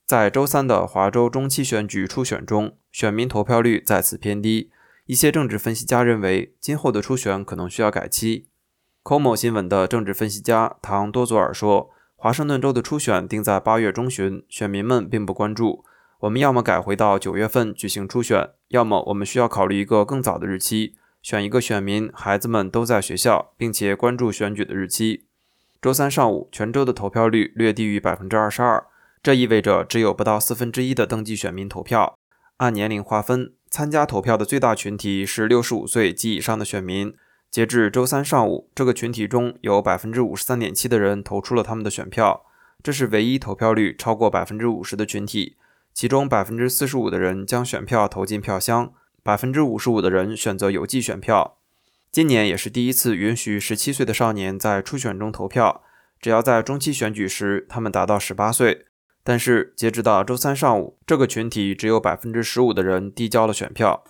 在周三的华州中期选举初选中，选民投票率再次偏低。一些政治分析家认为，今后的初选可能需要改期。Como 新闻的政治分析家唐多佐尔说，华盛顿州的初选定在8月中旬，选民们并不关注。我们要么改回到9月份举行初选，要么我们需要考虑一个更早的日期，选一个选民孩子们都在学校，并且关注选举的日期。周三上午，全州的投票率略低于 22%， 这意味着只有不到1/4的登记选民投票。按年龄划分，参加投票的最大群体是65岁及以上的选民。截至周三上午，这个群体中有 53.7% 的人投出了他们的选票，这是唯一投票率超过 50% 的群体。其中 45% 的人将选票投进票箱， 55% 的人选择邮寄选票。今年也是第一次允许17岁的少年在初选中投票，只要在中期选举时他们达到18岁。但是截止到周三上午，这个群体只有 15% 的人递交了选票。